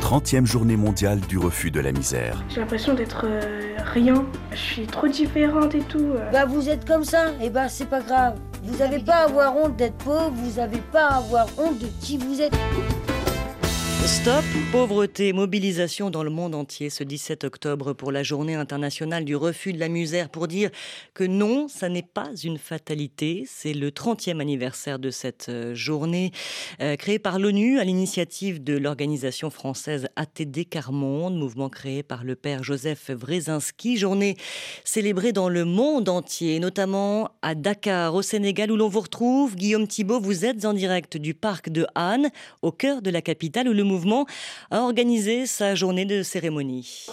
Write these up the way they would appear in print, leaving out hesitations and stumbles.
30e journée mondiale du refus de la misère. J'ai l'impression d'être rien. Je suis trop différente et tout. Bah vous êtes comme ça, et bah c'est pas grave. Vous n'avez pas à avoir honte d'être pauvre, vous n'avez pas à avoir honte de qui vous êtes. Stop pauvreté, mobilisation dans le monde entier ce 17 octobre pour la journée internationale du refus de la misère, pour dire que non, ça n'est pas une fatalité. C'est le 30e anniversaire de cette journée créée par l'ONU à l'initiative de l'organisation française ATD Quart Monde, mouvement créé par le père Joseph Wresinski. Journée célébrée dans le monde entier, notamment à Dakar, au Sénégal, où l'on vous retrouve. Guillaume Thibault, vous êtes en direct du parc de Hann, au cœur de la capitale, où le mouvement a organisé sa journée de cérémonie.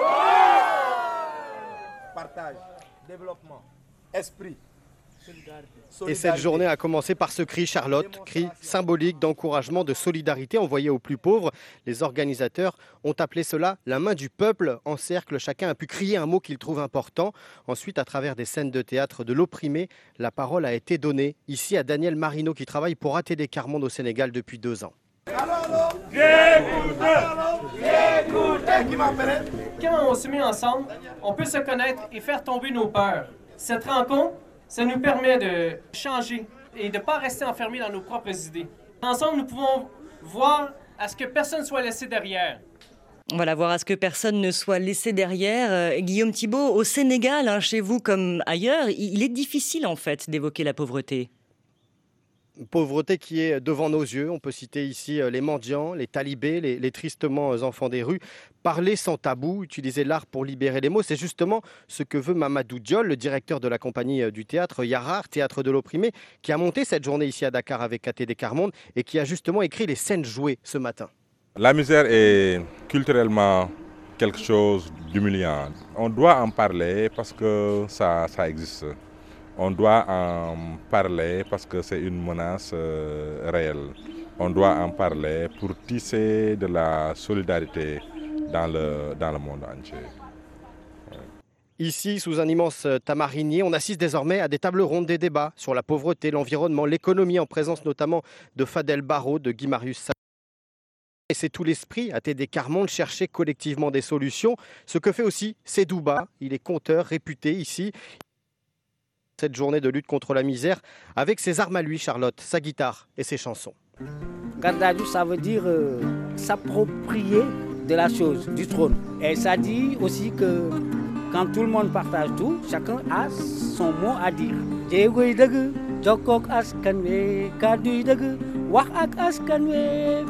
Partage, développement, esprit. Et cette journée a commencé par ce cri, Charlotte, cri symbolique d'encouragement, de solidarité envoyé aux plus pauvres. Les organisateurs ont appelé cela la main du peuple. En cercle, chacun a pu crier un mot qu'il trouve important. Ensuite, à travers des scènes de théâtre de l'opprimé, la parole a été donnée. Ici à Daniel Marino qui travaille pour ATD Quart Monde au Sénégal depuis 2 ans. Quand on se met ensemble, on peut se connaître et faire tomber nos peurs. Cette rencontre, ça nous permet de changer et de ne pas rester enfermés dans nos propres idées. Ensemble, nous pouvons voir à ce que personne ne soit laissé derrière. Voilà, voir à ce que personne ne soit laissé derrière. Guillaume Thibault, au Sénégal, chez vous comme ailleurs, il est difficile en fait d'évoquer la pauvreté. Pauvreté qui est devant nos yeux. On peut citer ici les mendiants, les talibés, les tristement enfants des rues. Parler sans tabou, utiliser l'art pour libérer les mots, c'est justement ce que veut Mamadou Diol, le directeur de la compagnie du théâtre Yarar, théâtre de l'opprimé, qui a monté cette journée ici à Dakar avec ATD Quart Monde et qui a justement écrit les scènes jouées ce matin. La misère est culturellement quelque chose d'humiliant. On doit en parler parce que ça existe. On doit en parler parce que c'est une menace réelle. On doit en parler pour tisser de la solidarité dans le monde entier. Ici, sous un immense tamarinier, on assiste désormais à des tables rondes, des débats sur la pauvreté, l'environnement, l'économie, en présence notamment de Fadel Barro, de Guy Marius Sagna. Et c'est tout l'esprit ATD Quart Monde, chercher collectivement des solutions. Ce que fait aussi Sedouba, il est conteur réputé ici. Cette journée de lutte contre la misère avec ses armes à lui, Charlotte, sa guitare et ses chansons. Gardadu, ça veut dire s'approprier de la chose, du trône. Et ça dit aussi que quand tout le monde partage tout, chacun a son mot à dire. Jéegoy deug, jokkook askan wi, kàdduy deug, wax ak askan wi.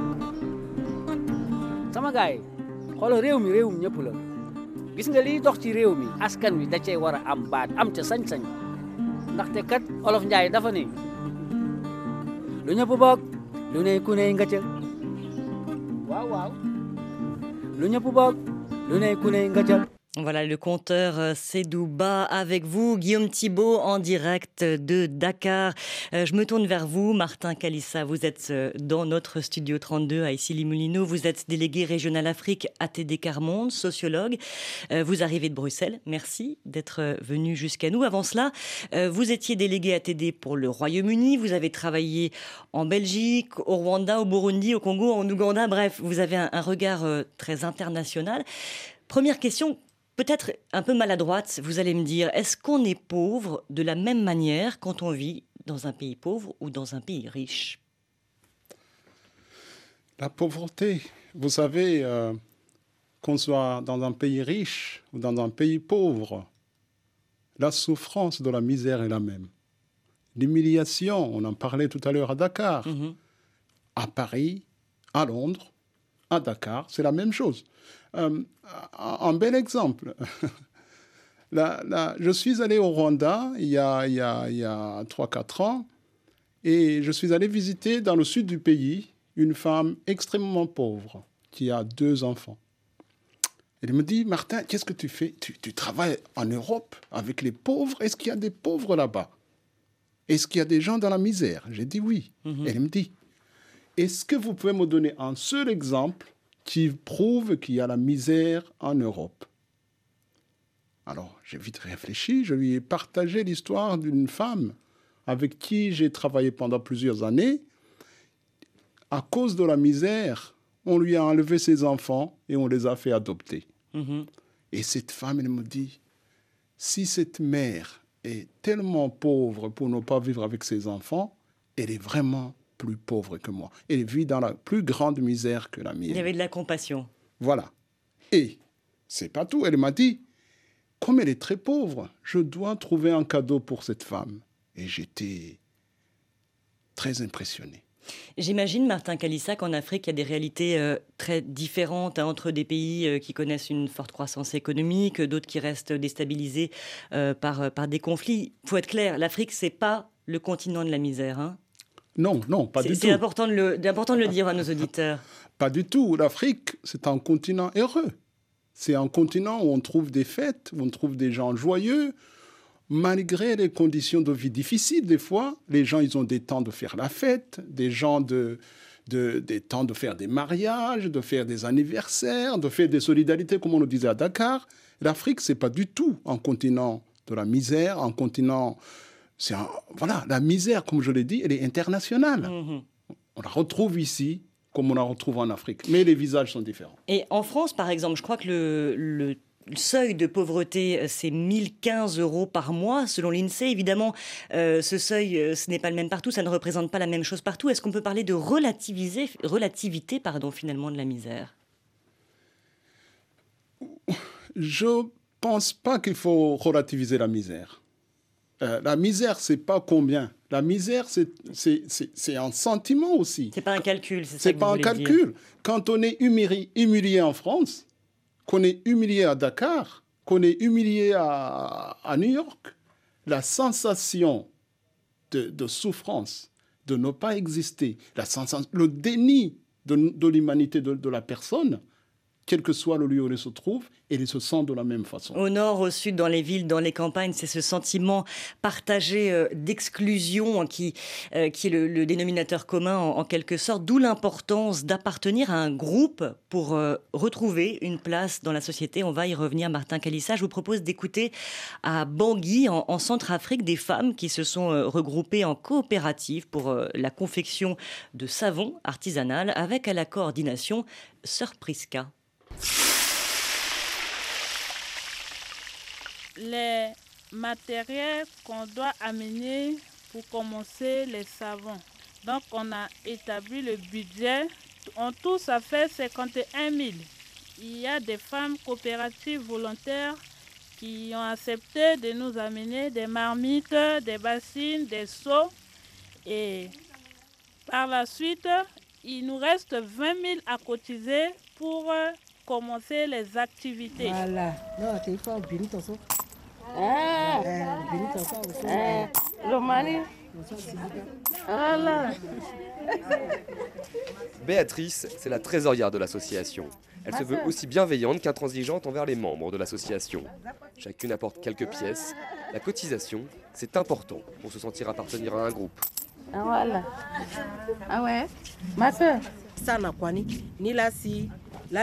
Sama gaay, xoolal réew mi ñëpp la. Gis nga liy dox ci réew mi, askan wi da cee war a am baat, am ca sañ-sañ. Ndaxte kat Olof Njaay dafa ne lu ñëpp bokk lu ne ku ne nga ca waaw lu ñëpp bokk lu ne ku ne nga ca. Voilà le conteur Sedouba avec vous, Guillaume Thibault en direct de Dakar. Je me tourne vers vous, Martin Kalissa. Vous êtes dans notre studio 32 à Issy-les-Moulineaux. Vous êtes délégué régional Afrique ATD Quart Monde, sociologue. Vous arrivez de Bruxelles. Merci d'être venu jusqu'à nous. Avant cela, vous étiez délégué ATD pour le Royaume-Uni. Vous avez travaillé en Belgique, au Rwanda, au Burundi, au Congo, en Ouganda. Bref, vous avez un regard très international. Première question. Peut-être un peu maladroite, vous allez me dire, est-ce qu'on est pauvre de la même manière quand on vit dans un pays pauvre ou dans un pays riche? La pauvreté, vous savez, qu'on soit dans un pays riche ou dans un pays pauvre, la souffrance de la misère est la même. L'humiliation, on en parlait tout à l'heure à Dakar, à Paris, à Londres, à Dakar, c'est la même chose. Un bel exemple. Je suis allé au Rwanda il y a 3-4 ans et je suis allé visiter dans le sud du pays une femme extrêmement pauvre qui a 2 enfants. Elle me dit, Martin, qu'est-ce que tu fais? Tu travailles en Europe avec les pauvres? Est-ce qu'il y a des pauvres là-bas? Est-ce qu'il y a des gens dans la misère? J'ai dit oui. Elle me dit, est-ce que vous pouvez me donner un seul exemple qui prouve qu'il y a la misère en Europe? Alors, j'ai vite réfléchi, je lui ai partagé l'histoire d'une femme avec qui j'ai travaillé pendant plusieurs années. À cause de la misère, on lui a enlevé ses enfants et on les a fait adopter. Mhm. Et cette femme, elle me dit, si cette mère est tellement pauvre pour ne pas vivre avec ses enfants, elle est vraiment plus pauvre que moi. Elle vit dans la plus grande misère que la mienne. Il y avait de la compassion. Voilà. Et c'est pas tout. Elle m'a dit, comme elle est très pauvre, je dois trouver un cadeau pour cette femme. Et j'étais très impressionné. J'imagine, Martin Kalissa, qu'en Afrique, il y a des réalités très différentes entre des pays qui connaissent une forte croissance économique, d'autres qui restent déstabilisés par des conflits. Il faut être clair, l'Afrique, ce n'est pas le continent de la misère. Hein. Non, pas du tout. C'est important de le dire à nos auditeurs. Pas du tout. L'Afrique, c'est un continent heureux. C'est un continent où on trouve des fêtes, où on trouve des gens joyeux. Malgré les conditions de vie difficiles, des fois, les gens, ils ont des temps de faire la fête, des temps de faire des mariages, de faire des anniversaires, de faire des solidarités, comme on le disait à Dakar. L'Afrique, c'est pas du tout un continent de la misère, un continent... Voilà, la misère, comme je l'ai dit, elle est internationale. Mmh. On la retrouve ici, comme on la retrouve en Afrique. Mais les visages sont différents. Et en France, par exemple, je crois que le seuil de pauvreté, c'est 1015 € par mois, selon l'INSEE. Évidemment, ce seuil, ce n'est pas le même partout, ça ne représente pas la même chose partout. Est-ce qu'on peut parler de relativité, finalement, de la misère? Je ne pense pas qu'il faut relativiser la misère. La misère, c'est pas combien. La misère, c'est un sentiment aussi. C'est pas un calcul, c'est ça C'est que pas vous un voulez calcul. dire. Quand on est humilié en France, qu'on est humilié à Dakar, qu'on est humilié à New York, la sensation de souffrance, de ne pas exister, le déni de l'humanité de la personne, quel que soit le lieu où elle se trouve, elle se sent de la même façon. Au nord, au sud, dans les villes, dans les campagnes, c'est ce sentiment partagé d'exclusion qui est le dénominateur commun en quelque sorte, d'où l'importance d'appartenir à un groupe pour retrouver une place dans la société. On va y revenir, Martin Kalissa. Je vous propose d'écouter à Bangui, en Centrafrique, des femmes qui se sont regroupées en coopérative pour la confection de savon artisanal avec à la coordination Sœur Priska. Les matériels qu'on doit amener pour commencer les savons. Donc on a établi le budget. En tout, ça fait 51 000. Il y a des femmes coopératives volontaires qui ont accepté de nous amener des marmites, des bassines, des seaux. Et par la suite, il nous reste 20 000 à cotiser pour commencer les activités. Voilà. Voilà. Béatrice, c'est la trésorière de l'association. Elle se veut aussi bienveillante qu'intransigeante envers les membres de l'association. Chacune apporte quelques pièces. La cotisation, c'est important pour se sentir appartenir à un groupe. Ah voilà. Ah ouais. Ma soeur. Là,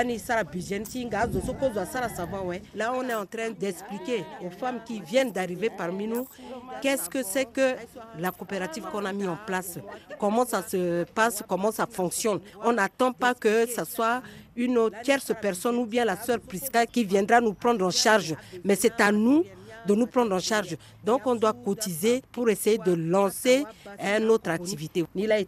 on est en train d'expliquer aux femmes qui viennent d'arriver parmi nous qu'est-ce que c'est que la coopérative qu'on a mis en place, comment ça se passe, comment ça fonctionne. On n'attend pas que ce soit une tierce personne ou bien la sœur Priska qui viendra nous prendre en charge, mais c'est à nous de nous prendre en charge. Donc on doit cotiser pour essayer de lancer une autre activité.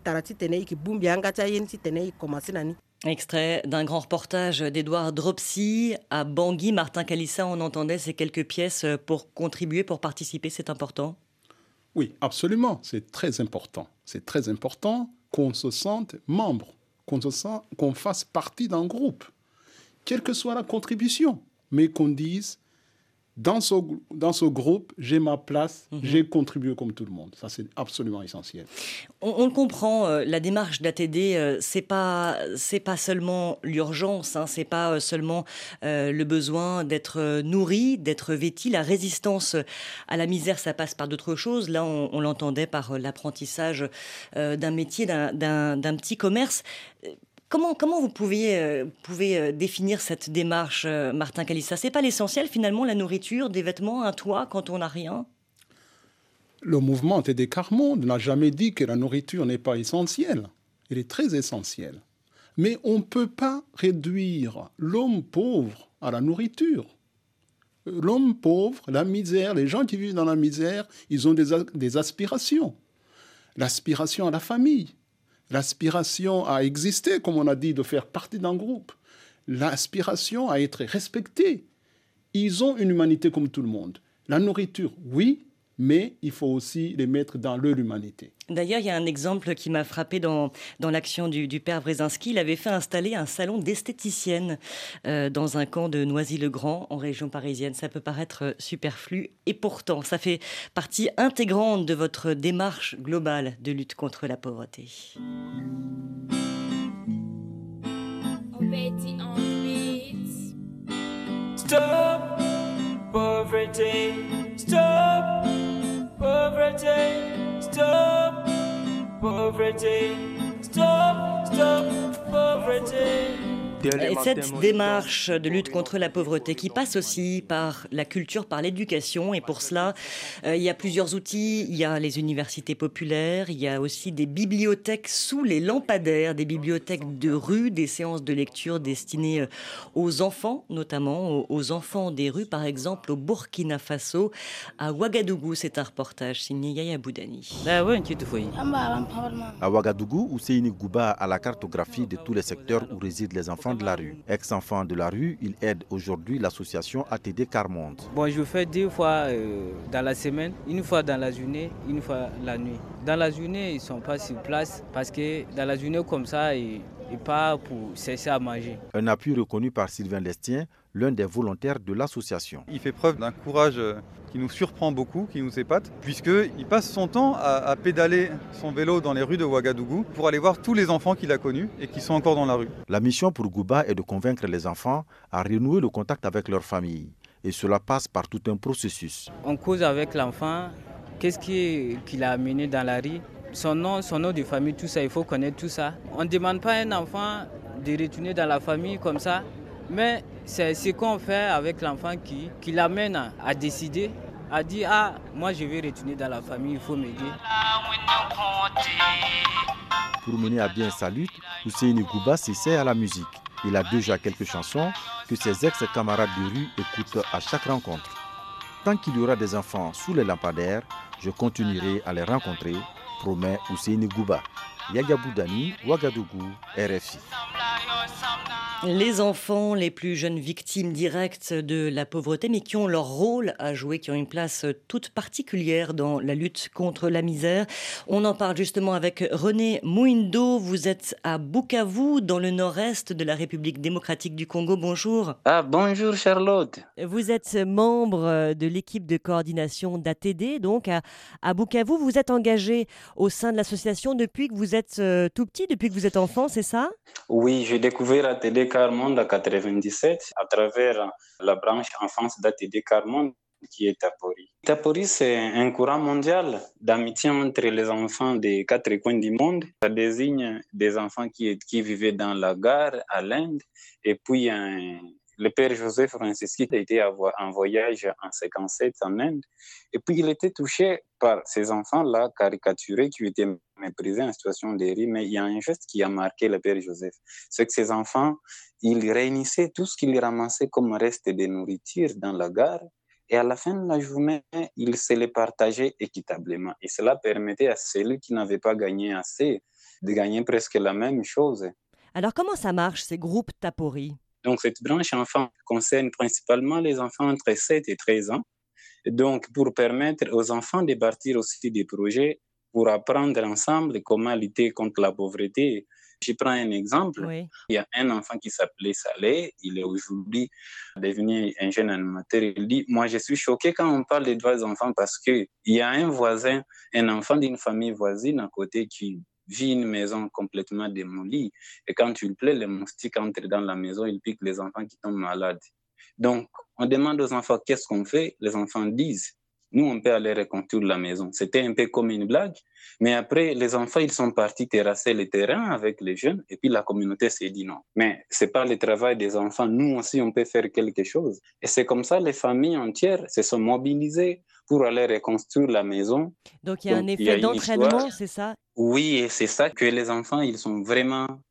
Extrait d'un grand reportage d'Edouard Dropsy à Bangui. Martin Kalissa, on entendait ces quelques pièces pour contribuer, pour participer, c'est important? Oui, absolument, c'est très important. C'est très important qu'on se sente membre, qu'on fasse partie d'un groupe, quelle que soit la contribution, mais qu'on dise dans ce groupe, j'ai ma place, j'ai contribué comme tout le monde. Ça, c'est absolument essentiel. On le comprend, la démarche d'ATD, c'est pas seulement l'urgence, hein, c'est pas seulement le besoin d'être nourri, d'être vêti. La résistance à la misère, ça passe par d'autres choses. Là, on l'entendait par l'apprentissage d'un métier, d'un petit commerce. Comment vous pouvez définir cette démarche, Martin Kalissa? C'est pas l'essentiel finalement, la nourriture, des vêtements, un toit quand on n'a rien? Le mouvement TD Quart Monde n'a jamais dit que la nourriture n'est pas essentielle. Elle est très essentielle. Mais on ne peut pas réduire l'homme pauvre à la nourriture. L'homme pauvre, la misère, les gens qui vivent dans la misère, ils ont des aspirations. L'aspiration à la famille, l'aspiration à exister, comme on a dit, de faire partie d'un groupe, l'aspiration à être respecté. Ils ont une humanité comme tout le monde. La nourriture, oui, mais il faut aussi les mettre dans leur humanité. D'ailleurs, il y a un exemple qui m'a frappé dans l'action du père Brzezinski. Il avait fait installer un salon d'esthéticienne dans un camp de Noisy-le-Grand, en région parisienne. Ça peut paraître superflu, et pourtant, ça fait partie intégrante de votre démarche globale de lutte contre la pauvreté. Stop poverty, stop poverty, stop poverty, stop, stop poverty. Et cette démarche de lutte contre la pauvreté qui passe aussi par la culture, par l'éducation, et pour cela, il y a plusieurs outils. Il y a les universités populaires, il y a aussi des bibliothèques sous les lampadaires, des bibliothèques de rue, des séances de lecture destinées aux enfants, notamment aux enfants des rues, par exemple au Burkina Faso, à Ouagadougou. C'est un reportage signé Yaya Boudani. À Ouagadougou, Ousseini Gouba a la cartographie de tous les secteurs où résident les enfants de la rue. Ex-enfant de la rue, il aide aujourd'hui l'association ATD Carmonde. Bon, je fais 2 fois dans la semaine, une fois dans la journée, une fois la nuit. Dans la journée, ils ne sont pas sur place parce que dans la journée comme ça, ils partent pour cesser à manger. Un appui reconnu par Sylvain Lestien, l'un des volontaires de l'association. Il fait preuve d'un courage qui nous surprend beaucoup, qui nous épate, puisqu'il passe son temps à pédaler son vélo dans les rues de Ouagadougou pour aller voir tous les enfants qu'il a connus et qui sont encore dans la rue. La mission pour Gouba est de convaincre les enfants à renouer le contact avec leur famille. Et cela passe par tout un processus. On cause avec l'enfant, qu'est-ce qui l'a amené dans la rue, son nom de famille, tout ça, il faut connaître tout ça. On ne demande pas à un enfant de retourner dans la famille comme ça, mais c'est ce qu'on fait avec l'enfant qui l'amène à décider, à dire « Ah, moi je vais retourner dans la famille, il faut m'aider ». Pour mener à bien sa lutte, Ousseini Gouba s'essaie à la musique. Il a déjà quelques chansons que ses ex-camarades de rue écoutent à chaque rencontre. Tant qu'il y aura des enfants sous les lampadaires, je continuerai à les rencontrer, promet Ousseini Gouba. Yaya Boudani, Ouagadougou, RFI. Les enfants, les plus jeunes victimes directes de la pauvreté, mais qui ont leur rôle à jouer, qui ont une place toute particulière dans la lutte contre la misère. On en parle justement avec René Mouindo. Vous êtes à Bukavu, dans le nord-est de la République démocratique du Congo. Bonjour. Bonjour Charlotte. Vous êtes membre de l'équipe de coordination d'ATD, donc à Bukavu. Vous êtes engagé au sein de l'association depuis que vous êtes tout petit, depuis que vous êtes enfant, c'est ça? Oui, j'ai découvert ATD Carmonde en 1997 à travers la branche enfance d'ATD Carmonde qui est Tapori. Tapori, c'est un courant mondial d'amitié entre les enfants des 4 coins du monde. Ça désigne des enfants qui vivaient dans la gare à l'Inde. Et puis, le père Joseph Francisci a été en voyage en 1957 en Inde. Et puis, il était touché par ces enfants-là caricaturés qui étaient méprisés en situation de rue. Mais il y a un geste qui a marqué le père Joseph. C'est que ces enfants, ils réunissaient tout ce qu'ils ramassaient comme reste de nourriture dans la gare. Et à la fin de la journée, ils se les partageaient équitablement. Et cela permettait à celui qui n'avait pas gagné assez de gagner presque la même chose. Alors, comment ça marche, ces groupes Tapori? Donc, cette branche enfant concerne principalement les enfants entre 7 et 13 ans. Donc, pour permettre aux enfants de bâtir aussi des projets pour apprendre ensemble comment lutter contre la pauvreté. Je prends un exemple. Oui. Il y a un enfant qui s'appelait Saleh. Il est aujourd'hui devenu un jeune animateur. Il dit, moi, je suis choqué quand on parle des droits des enfants parce qu'il y a un voisin, un enfant d'une famille voisine à côté qui vit une maison complètement démolie. Et quand tu le plais, les moustiques entrent dans la maison, ils piquent les enfants qui tombent malades. Donc, on demande aux enfants qu'est-ce qu'on fait. Les enfants disent, nous, on peut aller reconstruire la maison. C'était un peu comme une blague. Mais après, les enfants, ils sont partis terrasser le terrain avec les jeunes. Et puis, la communauté s'est dit non. Mais ce n'est pas le travail des enfants. Nous aussi, on peut faire quelque chose. Et c'est comme ça, les familles entières se sont mobilisées pour aller reconstruire la maison. Donc, il y a un effet d'entraînement, c'est ça? Oui, et c'est ça que les enfants, ils sont vraiment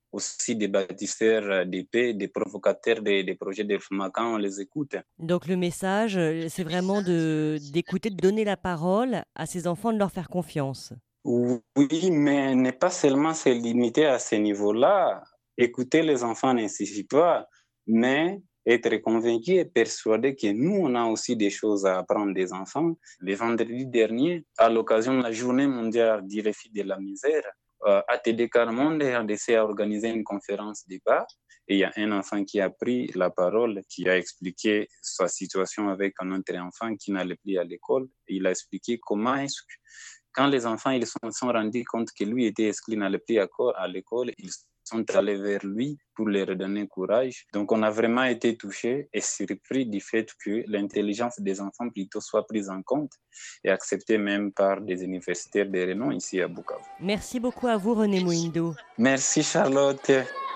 aussi des bâtisseurs de paix, des provocateurs des projets de développement quand on les écoute. Donc le message, c'est vraiment d'écouter, de donner la parole à ces enfants, de leur faire confiance. Oui, mais n'est pas seulement se limiter à ce niveau-là. Écouter les enfants ne suffit pas, mais être convaincu et persuadé que nous, on a aussi des choses à apprendre des enfants. Le vendredi dernier, à l'occasion de la Journée mondiale du refus de la misère, ATD Carmonde a décidé à organiser une conférence débat. Et il y a un enfant qui a pris la parole, qui a expliqué sa situation avec un autre enfant qui n'allait plus à l'école. Il a expliqué comment est-ce que, quand les enfants ils se sont rendus compte que lui était exclu, n'allait plus à l'école, ils sont allés vers lui pour leur donner courage. Donc on a vraiment été touchés et surpris du fait que l'intelligence des enfants plutôt soit prise en compte et acceptée même par des universitaires de renom ici à Bukavu. Merci beaucoup à vous, René Mouindo. Merci Charlotte.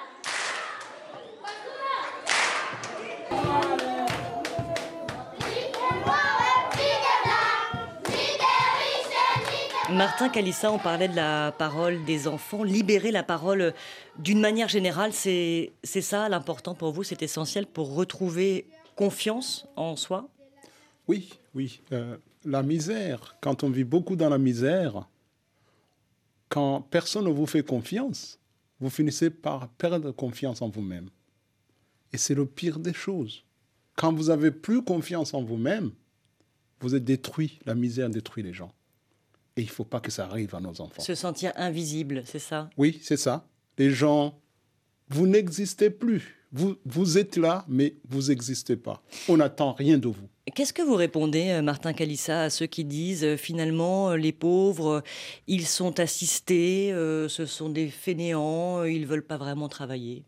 Martin Kalissa, on parlait de la parole des enfants. Libérer la parole d'une manière générale, c'est ça l'important pour vous, c'est essentiel pour retrouver confiance en soi? Oui. La misère, quand on vit beaucoup dans la misère, quand personne ne vous fait confiance, vous finissez par perdre confiance en vous-même. Et c'est le pire des choses. Quand vous n'avez plus confiance en vous-même, vous êtes détruit. La misère détruit les gens. Et il ne faut pas que ça arrive à nos enfants. Se sentir invisible, c'est ça? Oui, c'est ça. Les gens, vous n'existez plus. Vous êtes là, mais vous n'existez pas. On n'attend rien de vous. Qu'est-ce que vous répondez, Martin Kalissa, à ceux qui disent finalement les pauvres, ils sont assistés, ce sont des fainéants, ils ne veulent pas vraiment travailler?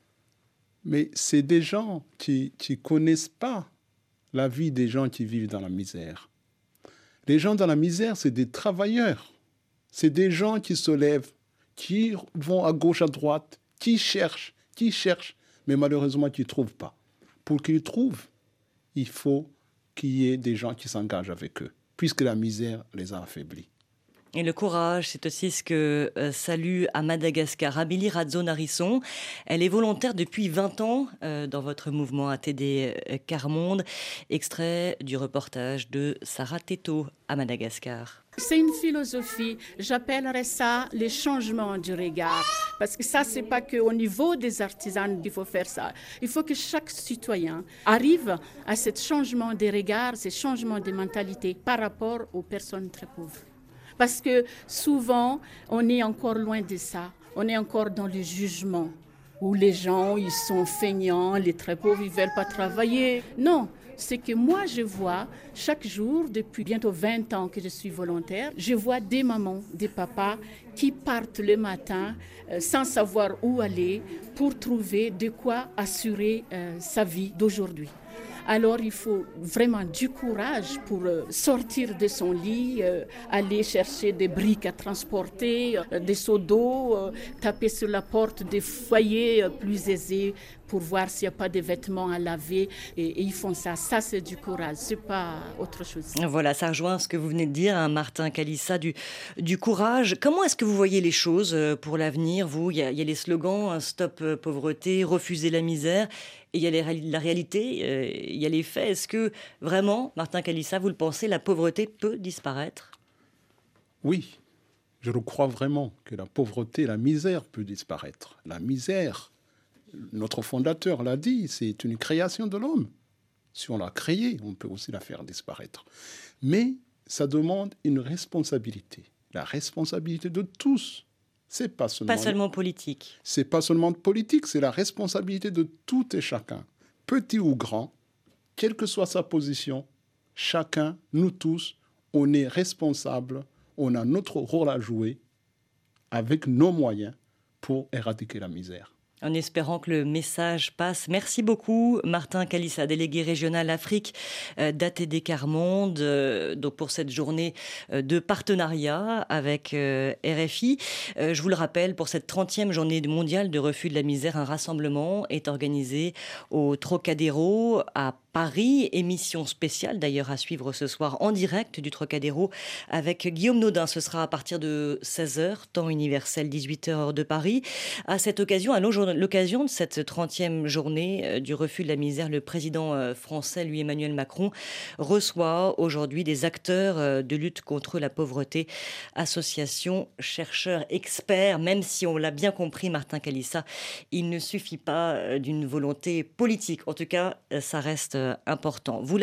Mais c'est des gens qui ne connaissent pas la vie des gens qui vivent dans la misère. Les gens dans la misère, c'est des travailleurs. C'est des gens qui se lèvent, qui vont à gauche, à droite, qui cherchent, mais malheureusement qui ne trouvent pas. Pour qu'ils trouvent, il faut qu'il y ait des gens qui s'engagent avec eux, puisque la misère les a affaiblis. Et le courage, c'est aussi ce que salue à Madagascar Abili Razzo-Narisson. Elle est volontaire depuis 20 ans dans votre mouvement ATD Carmonde. Extrait du reportage de Sarah Teto à Madagascar. C'est une philosophie, j'appellerais ça les changements du regard. Parce que ça, c'est pas qu'au niveau des artisans qu'il faut faire ça. Il faut que chaque citoyen arrive à ce changement des regards, ce changement de mentalité par rapport aux personnes très pauvres. Parce que souvent, on est encore loin de ça. On est encore dans le jugement, où les gens, ils sont feignants, les très pauvres, ils ne veulent pas travailler. Non, c'est que moi, je vois chaque jour, depuis bientôt 20 ans que je suis volontaire, je vois des mamans, des papas qui partent le matin sans savoir où aller pour trouver de quoi assurer sa vie d'aujourd'hui. Alors, il faut vraiment du courage pour sortir de son lit, aller chercher des briques à transporter, des seaux d'eau, taper sur la porte des foyers plus aisés pour voir s'il n'y a pas de vêtements à laver. Et ils font ça. Ça, c'est du courage. Ce n'est pas autre chose. Voilà, ça rejoint ce que vous venez de dire, hein, Martin Kalissa, du courage. Comment est-ce que vous voyez les choses pour l'avenir, vous? Il y a les slogans, hein, Stop pauvreté, refuser la misère. Et il y a la réalité, il y a les faits. Est-ce que vraiment, Martin Kalissa, vous le pensez, la pauvreté peut disparaître? Oui, je le crois vraiment que la pauvreté, la misère peut disparaître. La misère, notre fondateur l'a dit, c'est une création de l'homme. Si on l'a créée, on peut aussi la faire disparaître. Mais ça demande une responsabilité. La responsabilité de tous. C'est pas seulement politique. C'est pas seulement politique, c'est la responsabilité de tout et chacun, petit ou grand, quelle que soit sa position, chacun, nous tous, on est responsables, on a notre rôle à jouer avec nos moyens pour éradiquer la misère. En espérant que le message passe. Merci beaucoup, Martin Kalissa, délégué régional Afrique d'ATD Quart Monde, donc pour cette journée de partenariat avec RFI. Je vous le rappelle, pour cette 30e journée mondiale de refus de la misère, un rassemblement est organisé au Trocadéro à Paris. Émission spéciale d'ailleurs à suivre ce soir en direct du Trocadéro avec Guillaume Naudin. Ce sera à partir de 16h, temps universel, 18h heure de Paris. À cette occasion, à l'occasion de cette 30e journée du refus de la misère, le président français, lui Emmanuel Macron, reçoit aujourd'hui des acteurs de lutte contre la pauvreté, associations, chercheurs, experts. Même si on l'a bien compris, Martin Kalissa, il ne suffit pas d'une volonté politique. En tout cas, ça reste important.